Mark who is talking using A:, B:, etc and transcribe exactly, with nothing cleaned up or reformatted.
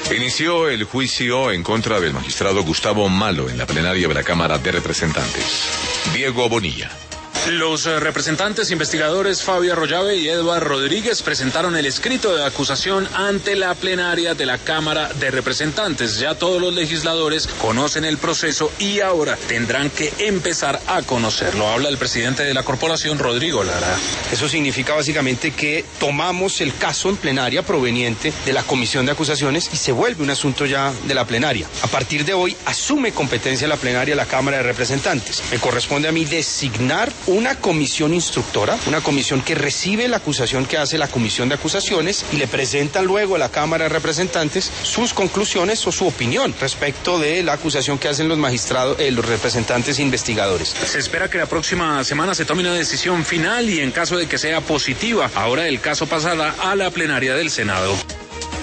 A: Inició el juicio en contra del magistrado Gustavo Malo en la plenaria de la Cámara de Representantes. Diego Bonilla.
B: Los representantes investigadores Fabio Arroyave y Edward Rodríguez presentaron el escrito de acusación ante la plenaria de la Cámara de Representantes. Ya todos los legisladores conocen el proceso y ahora tendrán que empezar a conocerlo. Habla el presidente de la corporación, Rodrigo Lara.
C: Eso significa básicamente que tomamos el caso en plenaria proveniente de la comisión de acusaciones y se vuelve un asunto ya de la plenaria. A partir de hoy asume competencia la plenaria de la Cámara de Representantes. Me corresponde a mí designar una comisión instructora, una comisión que recibe la acusación que hace la comisión de acusaciones y le presentan luego a la Cámara de Representantes sus conclusiones o su opinión respecto de la acusación que hacen los magistrados, eh, los representantes investigadores.
B: Se espera que la próxima semana se tome una decisión final y en caso de que sea positiva, ahora el caso pasará a la plenaria del Senado.